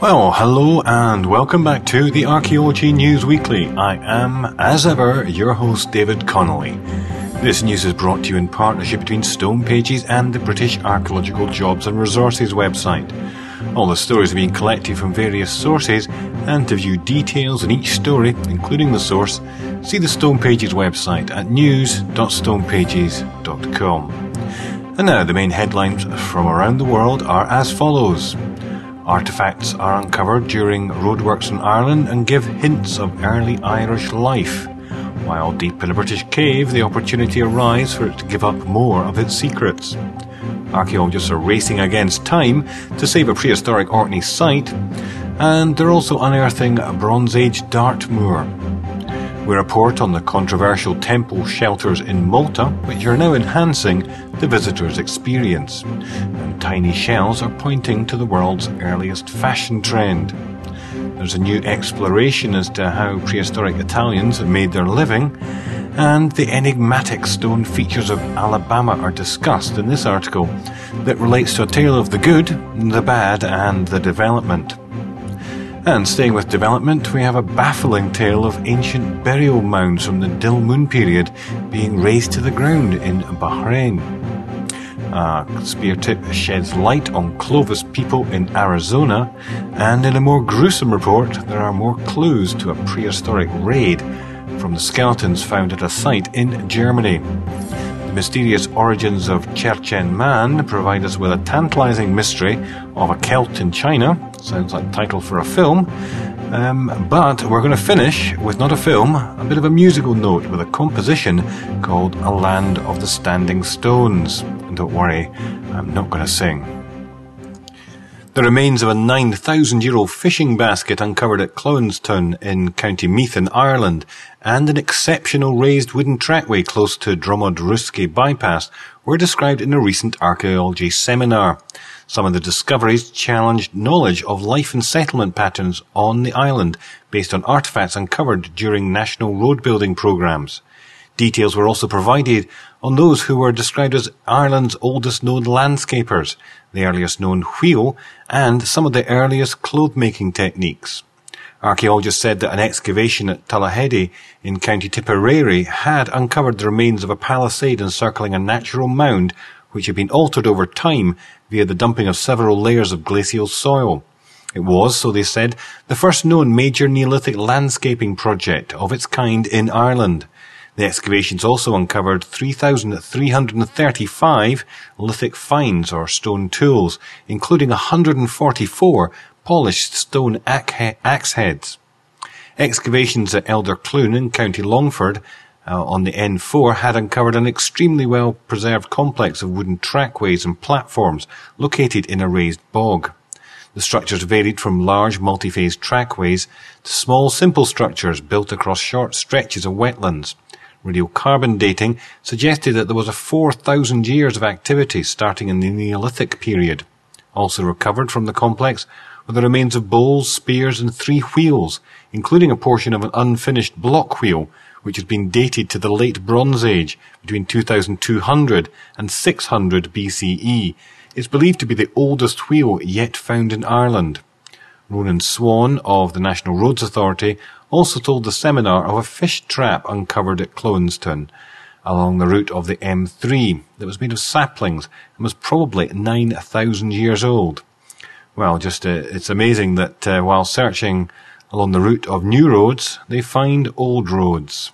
Well, hello and welcome back to the Archaeology News Weekly. I am, as ever, your host David Connolly. This news is brought to you in partnership between Stone Pages and the British Archaeological Jobs and Resources website. All the stories are being collected from various sources, and to view details in each story, including the source, see the Stone Pages website at news.stonepages.com. And now the main headlines from around the world are as follows. Artefacts are uncovered during roadworks in Ireland and give hints of early Irish life. While deep in a British cave, the opportunity arrives for it to give up more of its secrets. Archaeologists are racing against time to save a prehistoric Orkney site, and they're also unearthing a Bronze Age Dartmoor. We report on the controversial temple shelters in Malta, which are now enhancing the visitor's experience. And tiny shells are pointing to the world's earliest fashion trend. There's a new exploration as to how prehistoric Italians made their living, and the enigmatic stone features of Alabama are discussed in this article that relates to a tale of the good, the bad, and the development. And staying with development, we have a baffling tale of ancient burial mounds from the Dilmun period being razed to the ground in Bahrain. A spear tip sheds light on Clovis people in Arizona, and in a more gruesome report, there are more clues to a prehistoric raid from the skeletons found at a site in Germany. The mysterious origins of Cherchen Man provide us with a tantalizing mystery of a Celt in China. Sounds like the title for a film. But we're going to finish with not a film, a bit of a musical note with a composition called A Land of the Standing Stones. And don't worry, I'm not going to sing. The remains of a 9,000-year-old fishing basket uncovered at Clownstown in County Meath in Ireland, and an exceptional raised wooden trackway close to Dromod Ruski bypass were described in a recent archaeology seminar. Some of the discoveries challenged knowledge of life and settlement patterns on the island based on artefacts uncovered during national road building programmes. Details were also provided on those who were described as Ireland's oldest known landscapers, the earliest known wheel, and some of the earliest cloth-making techniques. Archaeologists said that an excavation at Tullaheddy in County Tipperary had uncovered the remains of a palisade encircling a natural mound which had been altered over time via the dumping of several layers of glacial soil. It was, so they said, the first known major Neolithic landscaping project of its kind in Ireland. The excavations also uncovered 3,335 lithic finds or stone tools, including 144 polished stone axe heads. Excavations at Elder Clune in County Longford on the N4 had uncovered an extremely well-preserved complex of wooden trackways and platforms located in a raised bog. The structures varied from large multi-phase trackways to small simple structures built across short stretches of wetlands. Radiocarbon dating suggested that there was 4,000 years of activity starting in the Neolithic period. Also recovered from the complex were the remains of bowls, spears and 3 wheels, including a portion of an unfinished block wheel, which has been dated to the late Bronze Age, between 2200 and 600 BCE. It's believed to be the oldest wheel yet found in Ireland. Ronan Swan of the National Roads Authority also told the seminar of a fish trap uncovered at Clownstown along the route of the M3 that was made of saplings and was probably 9,000 years old. Well, it's amazing that while searching along the route of new roads, they find old roads.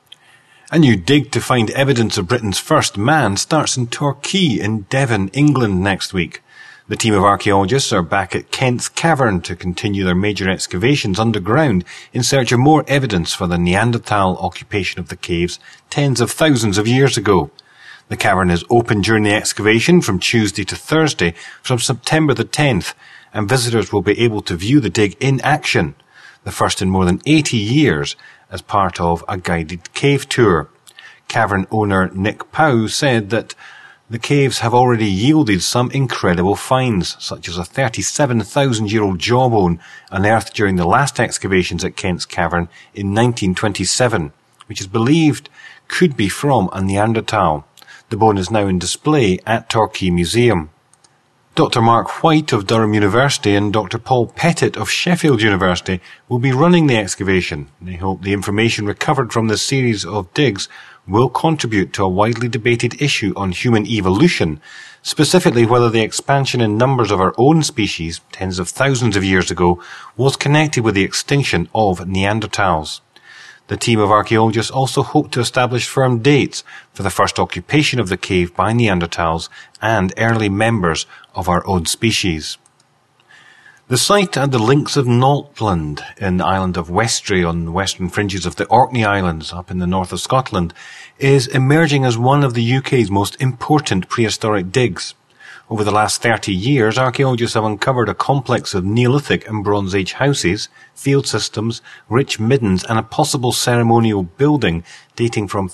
A new dig to find evidence of Britain's first man starts in Torquay in Devon, England next week. The team of archaeologists are back at Kent's Cavern to continue their major excavations underground in search of more evidence for the Neanderthal occupation of the caves tens of thousands of years ago. The cavern is open during the excavation from Tuesday to Thursday from September the 10th, and visitors will be able to view the dig in action, the first in more than 80 years, as part of a guided cave tour. Cavern owner Nick Pow said that the caves have already yielded some incredible finds, such as a 37,000-year-old jawbone unearthed during the last excavations at Kent's Cavern in 1927, which is believed could be from a Neanderthal. The bone is now in display at Torquay Museum. Dr. Mark White of Durham University and Dr. Paul Pettit of Sheffield University will be running the excavation. They hope the information recovered from this series of digs will contribute to a widely debated issue on human evolution, specifically whether the expansion in numbers of our own species, tens of thousands of years ago, was connected with the extinction of Neanderthals. The team of archaeologists also hope to establish firm dates for the first occupation of the cave by Neanderthals and early members of our own species. The site at the links of Naltland in the island of Westray on the western fringes of the Orkney Islands up in the north of Scotland is emerging as one of the UK's most important prehistoric digs. Over the last 30 years, archaeologists have uncovered a complex of Neolithic and Bronze Age houses, field systems, rich middens and a possible ceremonial building dating from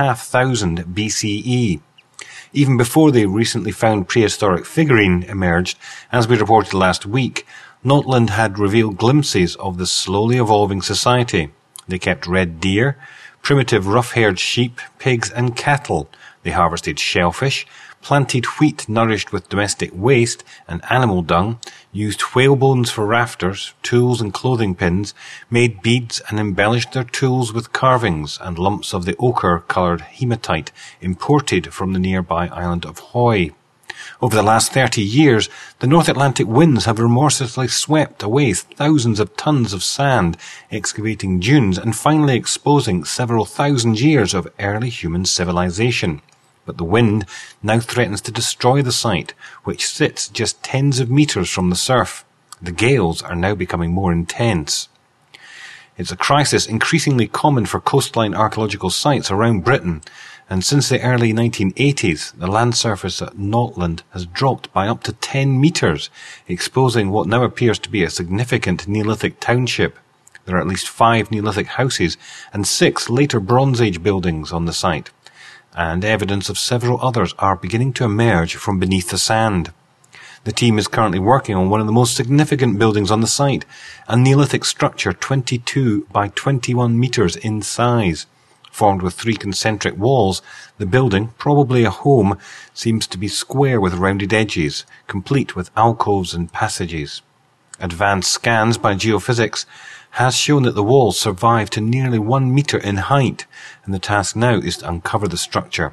3,500 BCE. Even before the recently found prehistoric figurine emerged, as we reported last week, Naltland had revealed glimpses of the slowly evolving society. They kept red deer, primitive rough-haired sheep, pigs and cattle. They harvested shellfish, planted wheat nourished with domestic waste and animal dung, used whale bones for rafters, tools and clothing pins, made beads and embellished their tools with carvings and lumps of the ochre-coloured hematite imported from the nearby island of Hoy. Over the last 30 years, the North Atlantic winds have remorselessly swept away thousands of tons of sand, excavating dunes and finally exposing several thousand years of early human civilization. But the wind now threatens to destroy the site, which sits just tens of metres from the surf. The gales are now becoming more intense. It's a crisis increasingly common for coastline archaeological sites around Britain, and since the early 1980s, the land surface at Naltland has dropped by up to 10 metres, exposing what now appears to be a significant Neolithic township. There are at least 5 Neolithic houses and 6 later Bronze Age buildings on the site, and evidence of several others are beginning to emerge from beneath the sand. The team is currently working on one of the most significant buildings on the site, a Neolithic structure 22 by 21 metres in size. Formed with 3 concentric walls, the building, probably a home, seems to be square with rounded edges, complete with alcoves and passages. Advanced scans by geophysics has shown that the walls survive to nearly 1 metre in height, and the task now is to uncover the structure.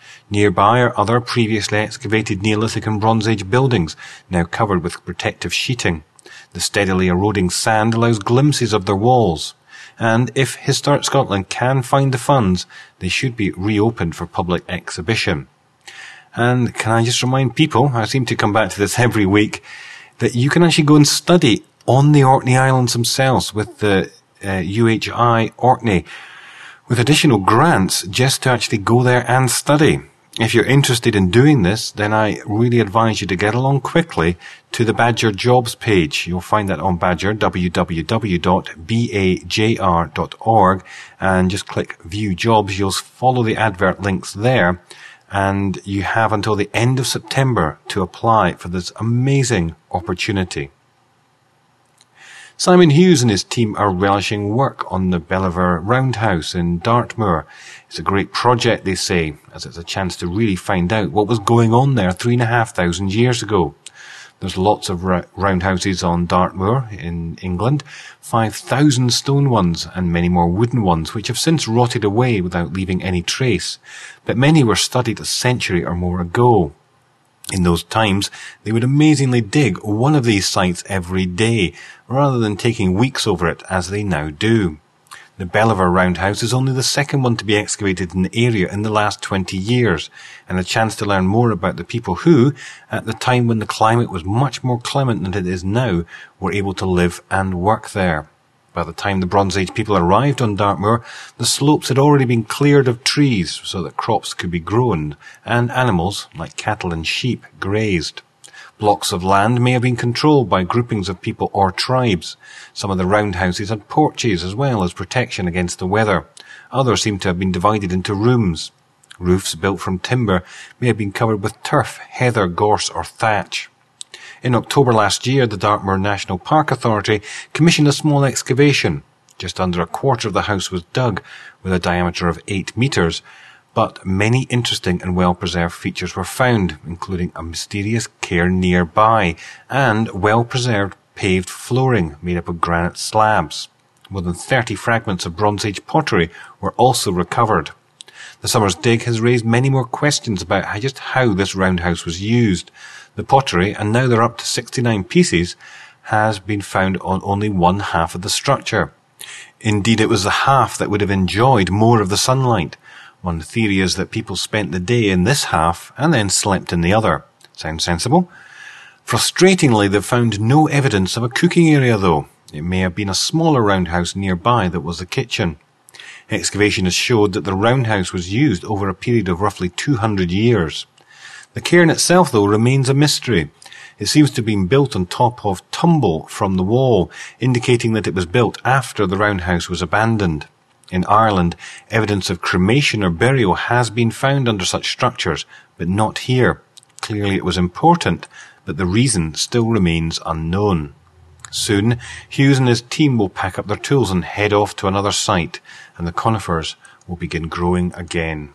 Nearby are other previously excavated Neolithic and Bronze Age buildings, now covered with protective sheeting. The steadily eroding sand allows glimpses of their walls, and if Historic Scotland can find the funds, they should be reopened for public exhibition. And can I just remind people, I seem to come back to this every week, that you can actually go and study on the Orkney Islands themselves with the UHI Orkney, with additional grants just to actually go there and study. If you're interested in doing this, then I really advise you to get along quickly to the Badger Jobs page. You'll find that on Badger, www.bajr.org, and just click View Jobs. You'll follow the advert links there, and you have until the end of September to apply for this amazing opportunity. Simon Hughes and his team are relishing work on the Belvoir Roundhouse in Dartmoor. It's a great project, they say, as it's a chance to really find out what was going on there 3,500 years ago. There's lots of roundhouses on Dartmoor in England, 5,000 stone ones and many more wooden ones, which have since rotted away without leaving any trace. But many were studied a century or more ago. In those times, they would amazingly dig one of these sites every day, rather than taking weeks over it as they now do. The Belvoir Roundhouse is only the second one to be excavated in the area in the last 20 years, and a chance to learn more about the people who, at the time when the climate was much more clement than it is now, were able to live and work there. By the time the Bronze Age people arrived on Dartmoor, the slopes had already been cleared of trees so that crops could be grown, and animals, like cattle and sheep, grazed. Blocks of land may have been controlled by groupings of people or tribes. Some of the roundhouses had porches as well as protection against the weather. Others seem to have been divided into rooms. Roofs built from timber may have been covered with turf, heather, gorse or thatch. In October last year, the Dartmoor National Park Authority commissioned a small excavation. Just under a quarter of the house was dug, with a diameter of 8 metres, but many interesting and well-preserved features were found, including a mysterious cairn nearby and well-preserved paved flooring made up of granite slabs. More than 30 fragments of Bronze Age pottery were also recovered. The summer's dig has raised many more questions about just how this roundhouse was used. The pottery, and now there are up to 69 pieces, has been found on only one half of the structure. Indeed, it was the half that would have enjoyed more of the sunlight. One theory is that people spent the day in this half and then slept in the other. Sounds sensible? Frustratingly, they've found no evidence of a cooking area, though. It may have been a smaller roundhouse nearby that was the kitchen. Excavation has showed that the roundhouse was used over a period of roughly 200 years. The cairn itself, though, remains a mystery. It seems to have been built on top of tumble from the wall, indicating that it was built after the roundhouse was abandoned. In Ireland, evidence of cremation or burial has been found under such structures, but not here. Clearly it was important, but the reason still remains unknown. Soon, Hughes and his team will pack up their tools and head off to another site, and the conifers will begin growing again.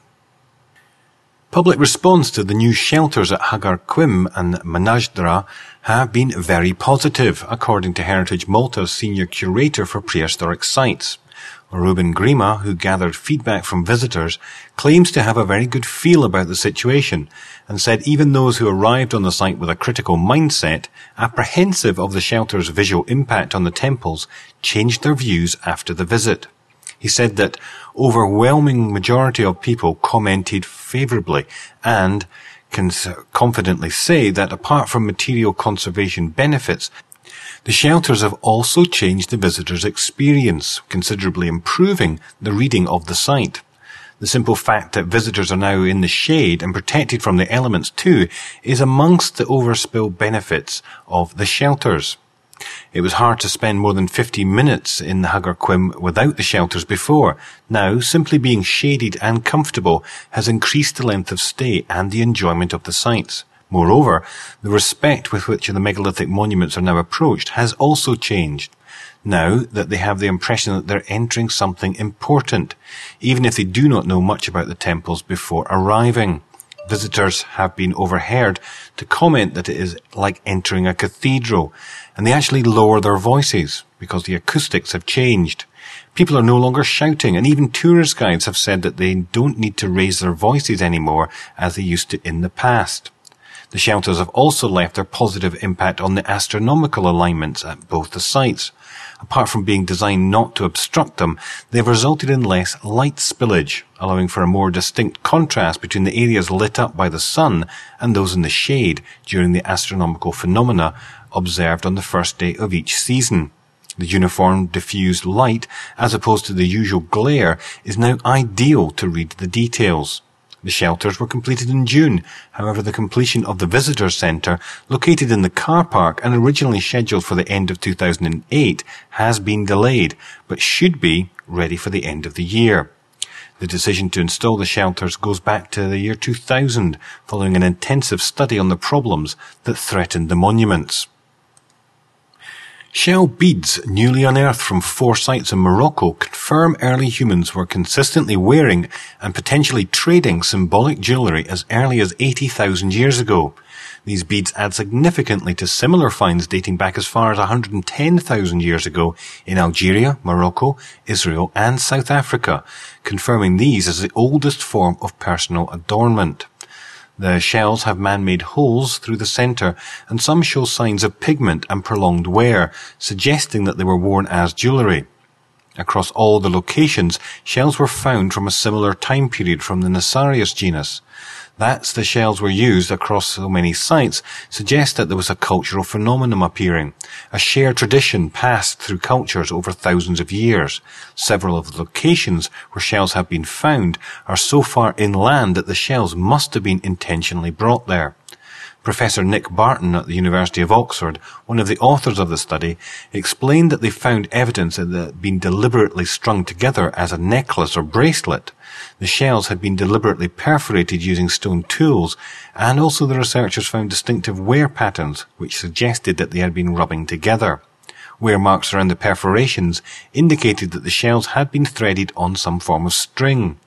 Public response to the new shelters at Hagar Quim and Manajdra have been very positive, according to Heritage Malta's senior curator for prehistoric sites. Ruben Grima, who gathered feedback from visitors, claims to have a very good feel about the situation and said even those who arrived on the site with a critical mindset, apprehensive of the shelter's visual impact on the temples, changed their views after the visit. He said that overwhelming majority of people commented favourably and can confidently say that apart from material conservation benefits, the shelters have also changed the visitor's experience, considerably improving the reading of the site. The simple fact that visitors are now in the shade and protected from the elements too is amongst the overspill benefits of the shelters. It was hard to spend more than 50 minutes in the Hagar Quim without the shelters before. Now, simply being shaded and comfortable has increased the length of stay and the enjoyment of the sites. Moreover, the respect with which the megalithic monuments are now approached has also changed. Now that they have the impression that they're entering something important, even if they do not know much about the temples before arriving. Visitors have been overheard to comment that it is like entering a cathedral, and they actually lower their voices because the acoustics have changed. People are no longer shouting, and even tourist guides have said that they don't need to raise their voices anymore as they used to in the past. The shelters have also left their positive impact on the astronomical alignments at both the sites. Apart from being designed not to obstruct them, they have resulted in less light spillage, allowing for a more distinct contrast between the areas lit up by the sun and those in the shade during the astronomical phenomena observed on the first day of each season. The uniform diffused light, as opposed to the usual glare, is now ideal to read the details. The shelters were completed in June. However, the completion of the visitor centre, located in the car park and originally scheduled for the end of 2008, has been delayed, but should be ready for the end of the year. The decision to install the shelters goes back to the year 2000, following an intensive study on the problems that threatened the monuments. Shell beads newly unearthed from 4 sites in Morocco confirm early humans were consistently wearing and potentially trading symbolic jewellery as early as 80,000 years ago. These beads add significantly to similar finds dating back as far as 110,000 years ago in Algeria, Morocco, Israel and South Africa, confirming these as the oldest form of personal adornment. The shells have man-made holes through the centre, and some show signs of pigment and prolonged wear, suggesting that they were worn as jewellery. Across all the locations, shells were found from a similar time period from the Nassarius genus. That the shells were used across so many sites suggests that there was a cultural phenomenon appearing, a shared tradition passed through cultures over thousands of years. Several of the locations where shells have been found are so far inland that the shells must have been intentionally brought there. Professor Nick Barton at the University of Oxford, one of the authors of the study, explained that they found evidence that they had been deliberately strung together as a necklace or bracelet. The shells had been deliberately perforated using stone tools, and also the researchers found distinctive wear patterns, which suggested that they had been rubbing together. Wear marks around the perforations indicated that the shells had been threaded on some form of string.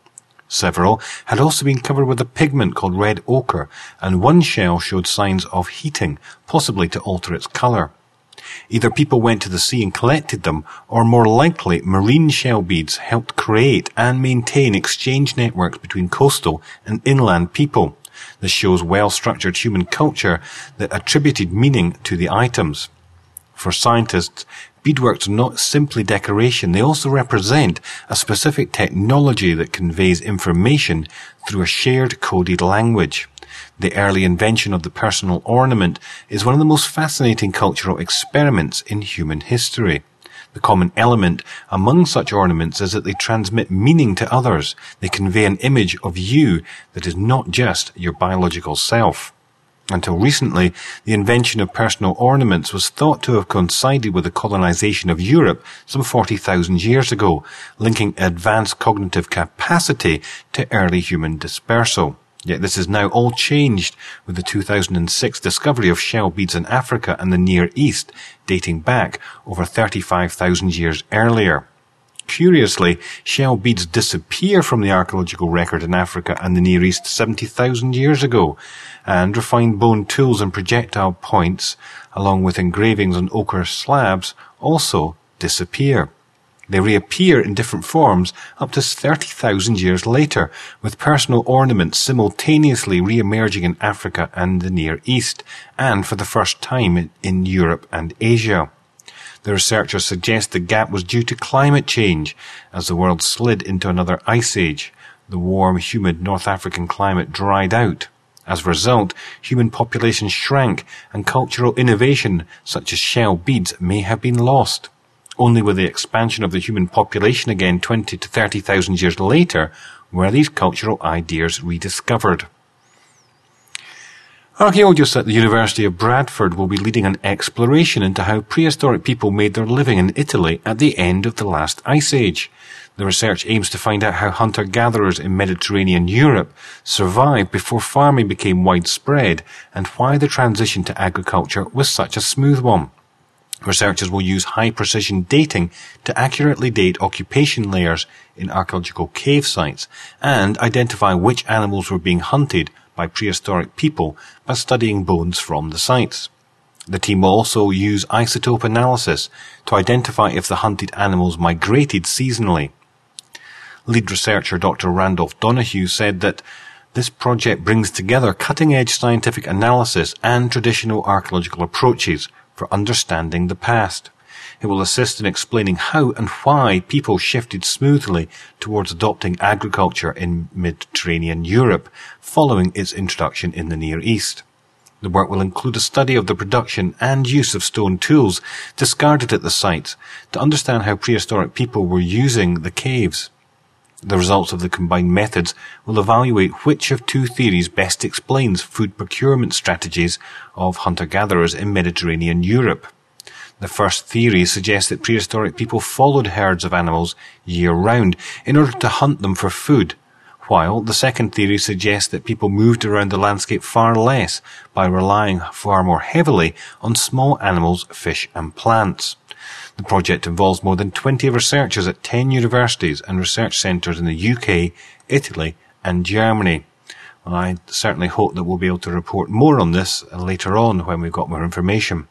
Several had also been covered with a pigment called red ochre, and one shell showed signs of heating, possibly to alter its colour. Either people went to the sea and collected them, or more likely marine shell beads helped create and maintain exchange networks between coastal and inland people. This shows well-structured human culture that attributed meaning to the items. For scientists, beadworks are not simply decoration, they also represent a specific technology that conveys information through a shared coded language. The early invention of the personal ornament is one of the most fascinating cultural experiments in human history. The common element among such ornaments is that they transmit meaning to others. They convey an image of you that is not just your biological self. Until recently, the invention of personal ornaments was thought to have coincided with the colonization of Europe some 40,000 years ago, linking advanced cognitive capacity to early human dispersal. Yet this is now all changed with the 2006 discovery of shell beads in Africa and the Near East, dating back over 35,000 years earlier. Curiously, shell beads disappear from the archaeological record in Africa and the Near East 70,000 years ago, and refined bone tools and projectile points, along with engravings on ochre slabs, also disappear. They reappear in different forms up to 30,000 years later, with personal ornaments simultaneously re-emerging in Africa and the Near East, and for the first time in Europe and Asia. The researchers suggest the gap was due to climate change, as the world slid into another ice age. The warm, humid North African climate dried out. As a result, human populations shrank, and cultural innovation, such as shell beads, may have been lost. Only with the expansion of the human population again 20 to 30,000 years later were these cultural ideas rediscovered. Archaeologists at the University of Bradford will be leading an exploration into how prehistoric people made their living in Italy at the end of the last ice age. The research aims to find out how hunter-gatherers in Mediterranean Europe survived before farming became widespread, and why the transition to agriculture was such a smooth one. Researchers will use high-precision dating to accurately date occupation layers in archaeological cave sites and identify which animals were being hunted by prehistoric people by studying bones from the sites. The team will also use isotope analysis to identify if the hunted animals migrated seasonally. Lead researcher Dr. Randolph Donoghue said that this project brings together cutting-edge scientific analysis and traditional archaeological approaches for understanding the past. It will assist in explaining how and why people shifted smoothly towards adopting agriculture in Mediterranean Europe following its introduction in the Near East. The work will include a study of the production and use of stone tools discarded at the sites to understand how prehistoric people were using the caves. The results of the combined methods will evaluate which of two theories best explains food procurement strategies of hunter-gatherers in Mediterranean Europe. The first theory suggests that prehistoric people followed herds of animals year-round in order to hunt them for food, while the second theory suggests that people moved around the landscape far less by relying far more heavily on small animals, fish and plants. The project involves more than 20 researchers at 10 universities and research centres in the UK, Italy and Germany. Well, I certainly hope that we'll be able to report more on this later on when we've got more information.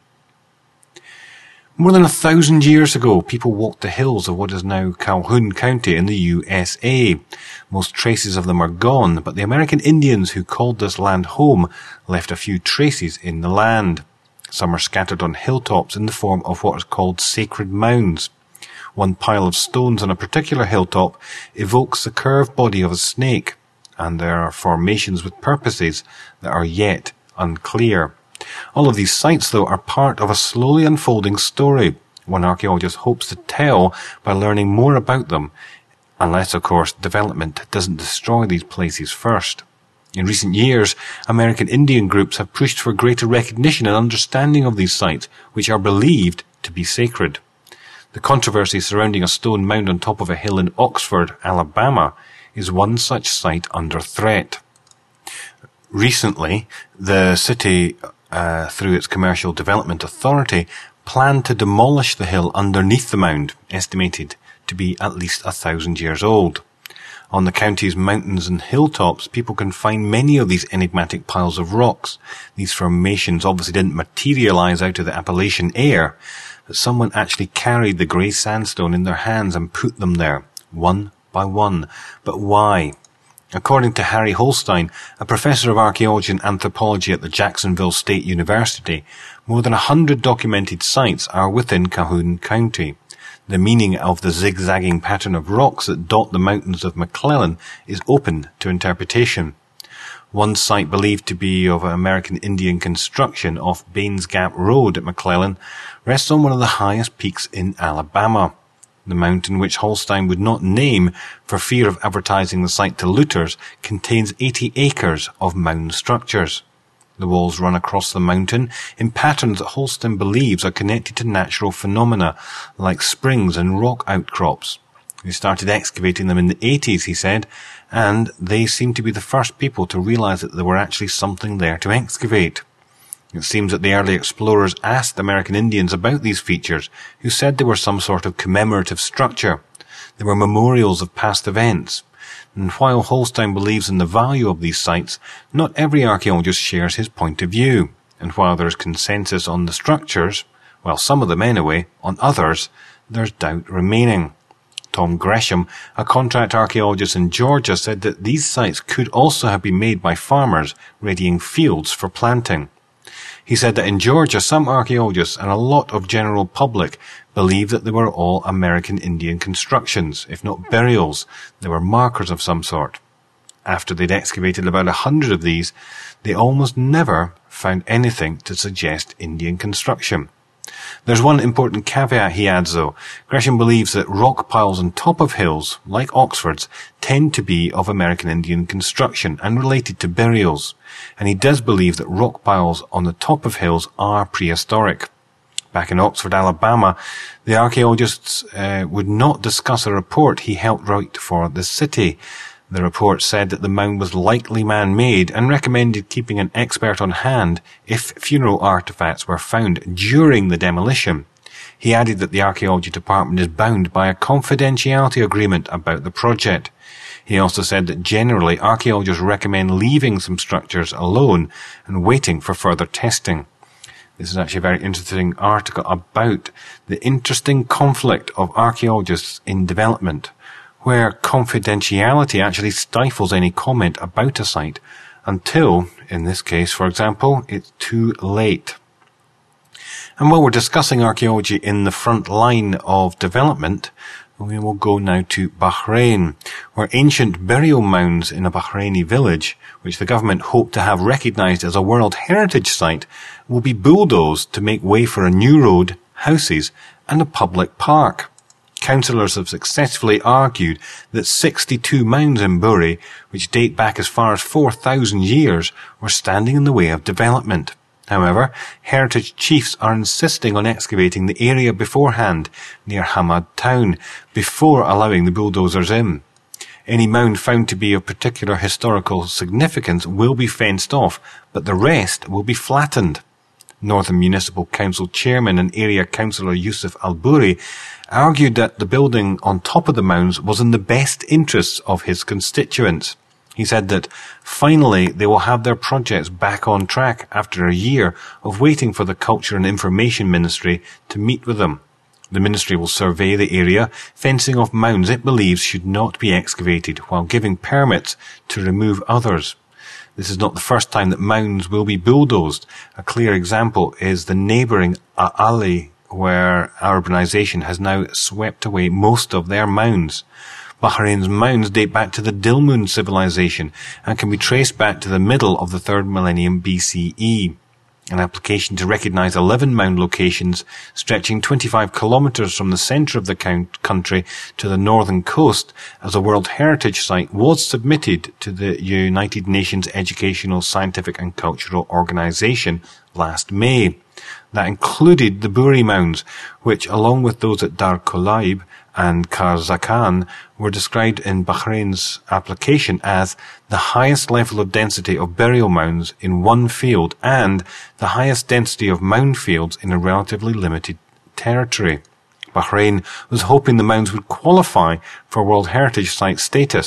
More than 1,000 years ago, people walked the hills of what is now Calhoun County in the USA. Most traces of them are gone, but the American Indians who called this land home left a few traces in the land. Some are scattered on hilltops in the form of what is called sacred mounds. One pile of stones on a particular hilltop evokes the curved body of a snake, and there are formations with purposes that are yet unclear. All of these sites, though, are part of a slowly unfolding story, one archaeologist hopes to tell by learning more about them, unless, of course, development doesn't destroy these places first. In recent years, American Indian groups have pushed for greater recognition and understanding of these sites, which are believed to be sacred. The controversy surrounding a stone mound on top of a hill in Oxford, Alabama, is one such site under threat. Recently, the city, through its Commercial Development Authority, planned to demolish the hill underneath the mound, estimated to be at least 1,000 years old. On the county's mountains and hilltops, people can find many of these enigmatic piles of rocks. These formations obviously didn't materialize out of the Appalachian air, but someone actually carried the grey sandstone in their hands and put them there, one by one. But why? According to Harry Holstein, a professor of archaeology and anthropology at the Jacksonville State University, more than 100 documented sites are within Calhoun County. The meaning of the zigzagging pattern of rocks that dot the mountains of McClellan is open to interpretation. One site believed to be of American Indian construction off Baines Gap Road at McClellan rests on one of the highest peaks in Alabama. The mountain, which Holstein would not name for fear of advertising the site to looters, contains 80 acres of mound structures. The walls run across the mountain in patterns that Holstein believes are connected to natural phenomena like springs and rock outcrops. They started excavating them in the 80s, he said, and they seemed to be the first people to realize that there were actually something there to excavate. It seems that the early explorers asked American Indians about these features, who said they were some sort of commemorative structure. They were memorials of past events. And while Holstein believes in the value of these sites, not every archaeologist shares his point of view. And while there is consensus on the structures, well, some of them anyway, on others, there's doubt remaining. Tom Gresham, a contract archaeologist in Georgia, said that these sites could also have been made by farmers readying fields for planting. He said that in Georgia, some archaeologists and a lot of general public believe that they were all American Indian constructions, if not burials. They were markers of some sort. After they'd excavated about 100 of these, they almost never found anything to suggest Indian construction. There's one important caveat, he adds, though. Gresham believes that rock piles on top of hills, like Oxford's, tend to be of American Indian construction and related to burials. And he does believe that rock piles on the top of hills are prehistoric. Back in Oxford, Alabama, the archaeologists would not discuss a report he helped write for the city. The report said that the mound was likely man-made and recommended keeping an expert on hand if funeral artifacts were found during the demolition. He added that the archaeology department is bound by a confidentiality agreement about the project. He also said that generally archaeologists recommend leaving some structures alone and waiting for further testing. This is actually a very interesting article about the interesting conflict of archaeologists in development, where confidentiality actually stifles any comment about a site until, in this case, for example, it's too late. And while we're discussing archaeology in the front line of development, we will go now to Bahrain, where ancient burial mounds in a Bahraini village, which the government hoped to have recognized as a World Heritage Site, will be bulldozed to make way for a new road, houses, and a public park. Councillors have successfully argued that 62 mounds in Buri, which date back as far as 4,000 years, were standing in the way of development. However, heritage chiefs are insisting on excavating the area beforehand, near Hamad town, before allowing the bulldozers in. Any mound found to be of particular historical significance will be fenced off, but the rest will be flattened. Northern Municipal Council Chairman and Area Councillor Yusuf Al-Buri argued that the building on top of the mounds was in the best interests of his constituents. He said that finally they will have their projects back on track after a year of waiting for the Culture and Information Ministry to meet with them. The ministry will survey the area, fencing off mounds it believes should not be excavated, while giving permits to remove others. This is not the first time that mounds will be bulldozed. A clear example is the neighbouring A'ali, where urbanisation has now swept away most of their mounds. Bahrain's mounds date back to the Dilmun civilization and can be traced back to the middle of the 3rd millennium BCE. An application to recognise 11 mound locations stretching 25 kilometres from the centre of the country to the northern coast as a World Heritage Site was submitted to the United Nations Educational, Scientific and Cultural Organisation last May. That included the Buri mounds, which, along with those at Dar Kulaib and Karzakan, were described in Bahrain's application as the highest level of density of burial mounds in one field and the highest density of mound fields in a relatively limited territory. Bahrain was hoping the mounds would qualify for World Heritage Site status.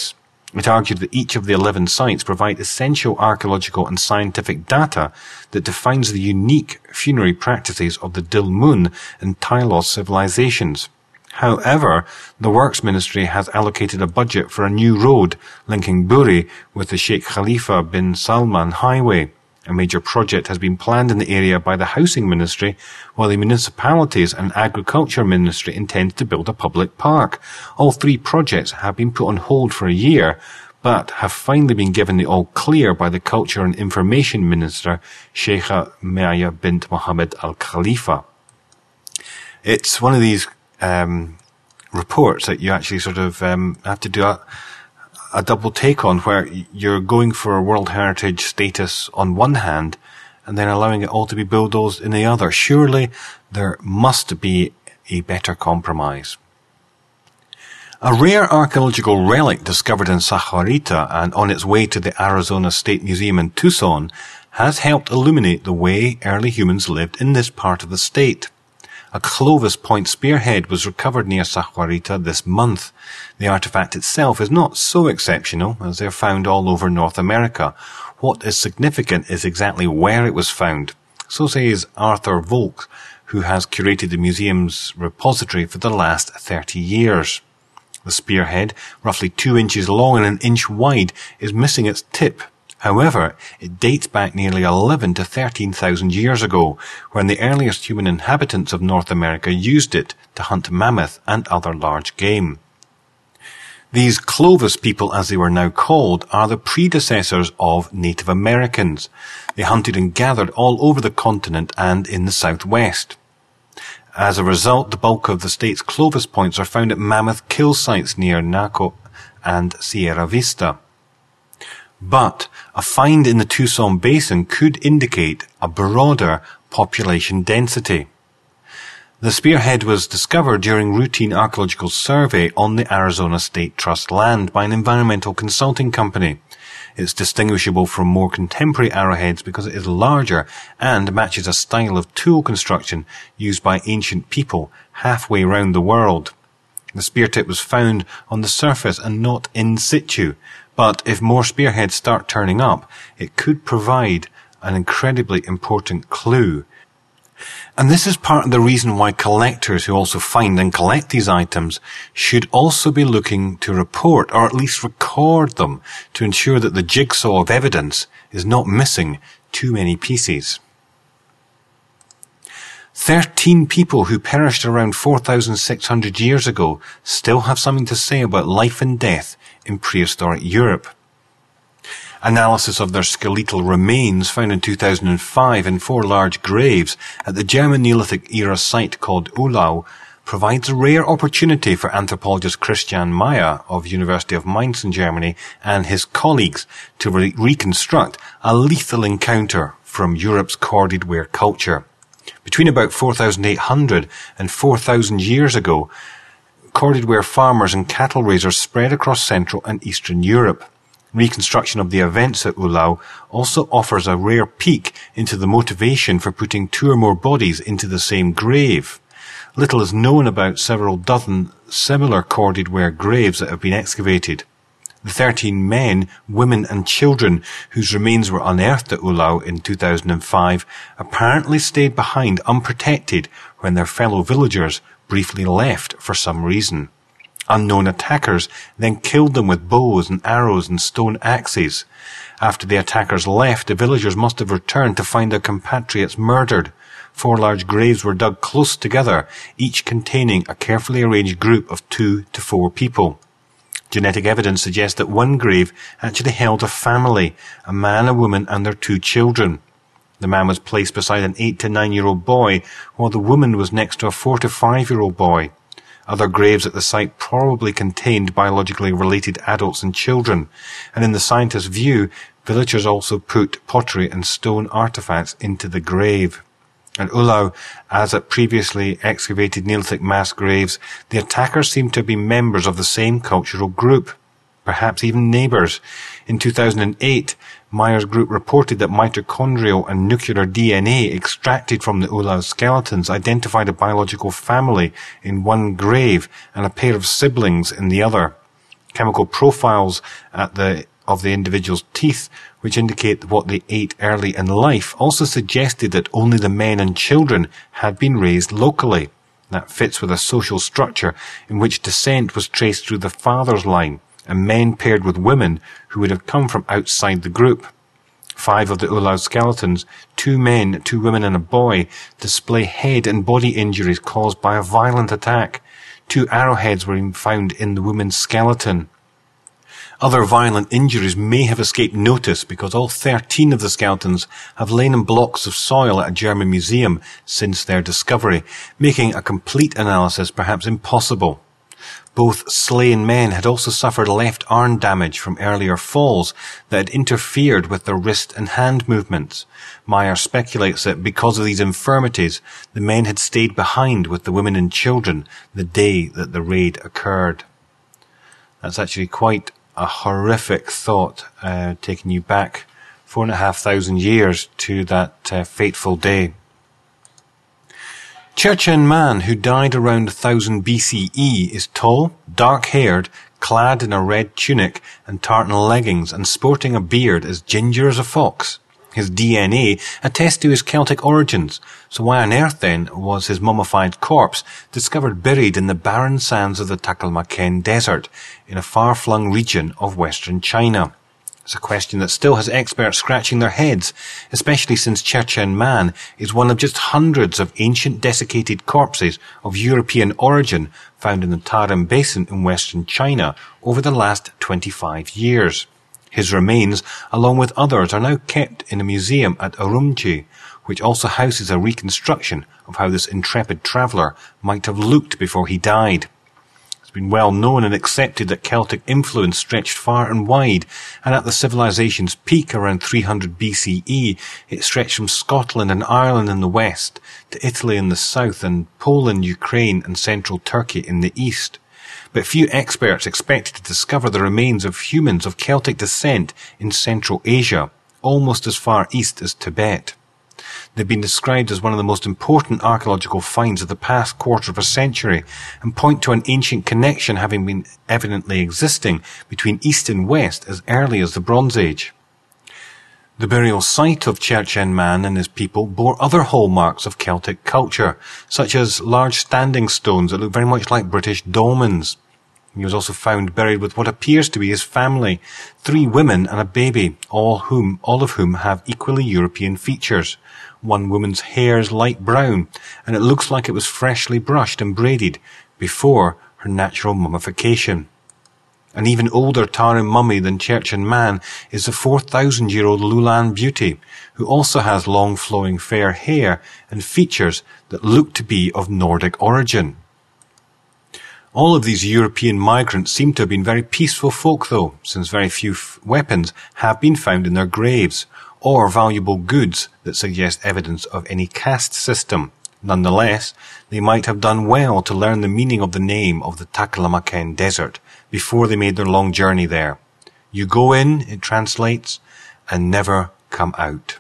It argued that each of the 11 sites provide essential archaeological and scientific data that defines the unique funerary practices of the Dilmun and Tylos civilizations. However, the Works Ministry has allocated a budget for a new road linking Buri with the Sheikh Khalifa bin Salman Highway. A major project has been planned in the area by the Housing Ministry, while the Municipalities and Agriculture Ministry intend to build a public park. All three projects have been put on hold for a year, but have finally been given the all-clear by the Culture and Information Minister, Sheikha Maya bint Mohammed Al Khalifa. It's one of these reports that you actually sort of have to do a double take on, where you're going for World Heritage status on one hand and then allowing it all to be bulldozed in the other. Surely there must be a better compromise. A rare archaeological relic discovered in Sahuarita and on its way to the Arizona State Museum in Tucson has helped illuminate the way early humans lived in this part of the state. A Clovis Point spearhead was recovered near Sahuarita this month. The artifact itself is not so exceptional, as they're found all over North America. What is significant is exactly where it was found. So says Arthur Volk, who has curated the museum's repository for the last 30 years. The spearhead, roughly 2 inches long and 1 inch wide, is missing its tip. However, it dates back nearly 11 to 13,000 years ago, when the earliest human inhabitants of North America used it to hunt mammoth and other large game. These Clovis people, as they were now called, are the predecessors of Native Americans. They hunted and gathered all over the continent and in the southwest. As a result, the bulk of the state's Clovis points are found at mammoth kill sites near Naco and Sierra Vista. But a find in the Tucson Basin could indicate a broader population density. The spearhead was discovered during routine archaeological survey on the Arizona State Trust land by an environmental consulting company. It's distinguishable from more contemporary arrowheads because it is larger and matches a style of tool construction used by ancient people halfway round the world. The spear tip was found on the surface and not in situ, but if more spearheads start turning up, it could provide an incredibly important clue. And this is part of the reason why collectors who also find and collect these items should also be looking to report, or at least record them, to ensure that the jigsaw of evidence is not missing too many pieces. 13 people who perished around 4,600 years ago still have something to say about life and death in prehistoric Europe. Analysis of their skeletal remains found in 2005 in 4 large graves at the German Neolithic era site called Uhlau provides a rare opportunity for anthropologist Christian Meyer of University of Mainz in Germany and his colleagues to reconstruct a lethal encounter from Europe's corded ware culture. Between about 4,800 and 4,000 years ago, corded ware farmers and cattle raisers spread across Central and Eastern Europe. Reconstruction of the events at Uhlau also offers a rare peek into the motivation for putting 2 or more bodies into the same grave. Little is known about several dozen similar corded ware graves that have been excavated. The 13 men, women and children whose remains were unearthed at Uhlau in 2005 apparently stayed behind unprotected when their fellow villagers briefly left for some reason. Unknown attackers then killed them with bows and arrows and stone axes. After the attackers left, the villagers must have returned to find their compatriots murdered. 4 large graves were dug close together, each containing a carefully arranged group of 2 to 4 people. Genetic evidence suggests that one grave actually held a family, a man, a woman, and their 2 children. The man was placed beside an 8 to 9-year-old boy, while the woman was next to a 4 to 5-year-old boy. Other graves at the site probably contained biologically related adults and children, and in the scientist's view, villagers also put pottery and stone artifacts into the grave. At Uhlau, as at previously excavated Neolithic mass graves, the attackers seem to have been members of the same cultural group, perhaps even neighbours. In 2008, Meyer's group reported that mitochondrial and nuclear DNA extracted from the Uhlau skeletons identified a biological family in one grave and a pair of siblings in the other. Chemical profiles of the individual's teeth, which indicate what they ate early in life, also suggested that only the men and children had been raised locally. That fits with a social structure in which descent was traced through the father's line, and men paired with women who would have come from outside the group. 5 of the Olau skeletons, 2 men, 2 women and a boy, display head and body injuries caused by a violent attack. 2 arrowheads were found in the woman's skeleton. Other violent injuries may have escaped notice because all 13 of the skeletons have lain in blocks of soil at a German museum since their discovery, making a complete analysis perhaps impossible. Both slain men had also suffered left arm damage from earlier falls that had interfered with their wrist and hand movements. Meyer speculates that because of these infirmities, the men had stayed behind with the women and children the day that the raid occurred. That's actually quite a horrific thought, taking you back 4,500 years to that fateful day. Cherchen Man, who died around 1000 BCE, is tall, dark-haired, clad in a red tunic and tartan leggings and sporting a beard as ginger as a fox. His DNA attests to his Celtic origins, so why on earth then was his mummified corpse discovered buried in the barren sands of the Taklamakan Desert in a far-flung region of western China? It's a question that still has experts scratching their heads, especially since Cherchen Man is one of just hundreds of ancient desiccated corpses of European origin found in the Tarim Basin in western China over the last 25 years. His remains, along with others, are now kept in a museum at Urumqi, which also houses a reconstruction of how this intrepid traveller might have looked before he died. It's been well known and accepted that Celtic influence stretched far and wide, and at the civilization's peak around 300 BCE, it stretched from Scotland and Ireland in the west to Italy in the south and Poland, Ukraine and central Turkey in the east. But few experts expected to discover the remains of humans of Celtic descent in Central Asia, almost as far east as Tibet. They've been described as one of the most important archaeological finds of the past quarter of a century and point to an ancient connection having been evidently existing between East and West as early as the Bronze Age. The burial site of Cherchen Man and his people bore other hallmarks of Celtic culture, such as large standing stones that look very much like British dolmens. He was also found buried with what appears to be his family, 3 women and a baby, all of whom have equally European features. One woman's hair is light brown, and it looks like it was freshly brushed and braided before her natural mummification. An even older Tarim mummy than Cherchen Man is the 4,000-year-old Lulan Beauty, who also has long flowing fair hair and features that look to be of Nordic origin. All of these European migrants seem to have been very peaceful folk though, since very few weapons have been found in their graves, or valuable goods that suggest evidence of any caste system. Nonetheless, they might have done well to learn the meaning of the name of the Taklamakan Desert before they made their long journey there. You go in, it translates, and never come out.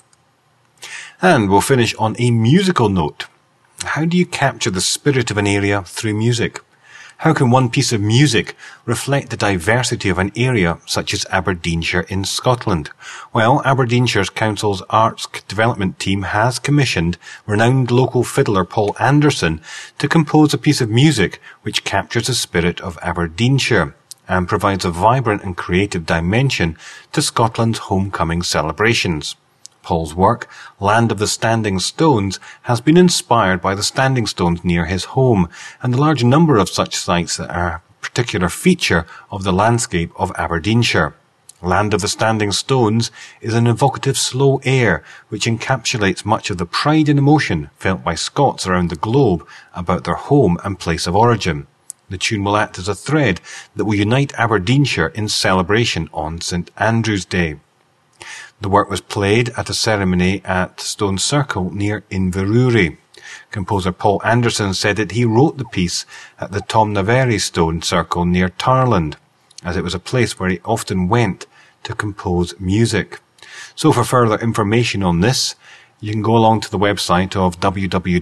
And we'll finish on a musical note. How do you capture the spirit of an area through music? How can one piece of music reflect the diversity of an area such as Aberdeenshire in Scotland? Well, Aberdeenshire's Council's Arts Development Team has commissioned renowned local fiddler Paul Anderson to compose a piece of music which captures the spirit of Aberdeenshire and provides a vibrant and creative dimension to Scotland's homecoming celebrations. Paul's work, Land of the Standing Stones, has been inspired by the standing stones near his home and the large number of such sites that are a particular feature of the landscape of Aberdeenshire. Land of the Standing Stones is an evocative slow air which encapsulates much of the pride and emotion felt by Scots around the globe about their home and place of origin. The tune will act as a thread that will unite Aberdeenshire in celebration on St Andrew's Day. The work was played at a ceremony at Stone Circle near Inverurie. Composer Paul Anderson said that he wrote the piece at the Tom Naveri Stone Circle near Tarland, as it was a place where he often went to compose music. So for further information on this, you can go along to the website of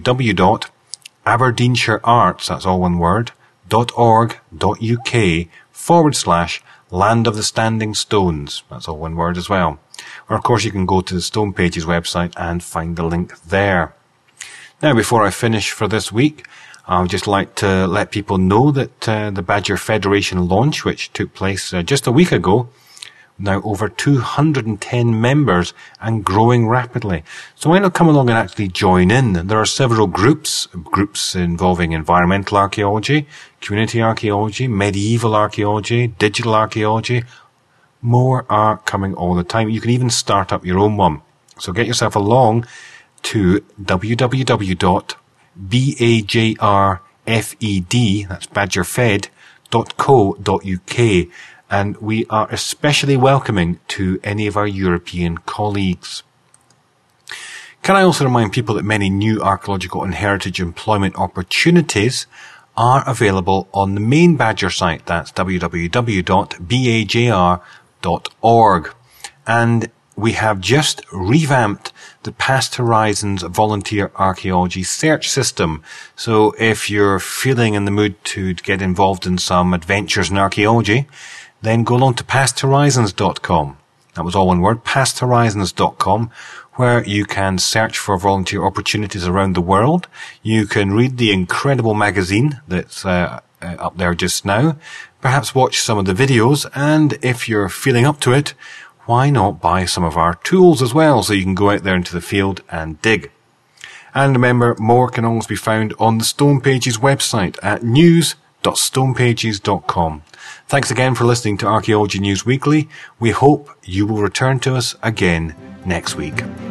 www.aberdeenshirearts, that's all one word, .org.uk Land of the Standing Stones. That's all one word as well. Or of course you can go to the Stone Pages website and find the link there. Now before I finish for this week, I would just like to let people know that the Badger Federation launch, which took place just a week ago, now over 210 members and growing rapidly. So why not come along and actually join in? There are several groups involving environmental archaeology, community archaeology, medieval archaeology, digital archaeology. More are coming all the time. You can even start up your own one. So get yourself along to www.bajrfed, that's badgerfed.co.uk, and we are especially welcoming to any of our European colleagues. Can I also remind people that many new archaeological and heritage employment opportunities are available on the main Badger site, that's www.bajr.org. And we have just revamped the Past Horizons Volunteer Archaeology Search System. So if you're feeling in the mood to get involved in some adventures in archaeology, then go along to pasthorizons.com. That was all one word, pasthorizons.com, where you can search for volunteer opportunities around the world. You can read the incredible magazine that's up there just now, perhaps watch some of the videos, and if you're feeling up to it, why not buy some of our tools as well, so you can go out there into the field and dig. And remember, more can always be found on the Stone Pages website at news.stonepages.com. Thanks again for listening to Archaeology News Weekly. We hope you will return to us again next week.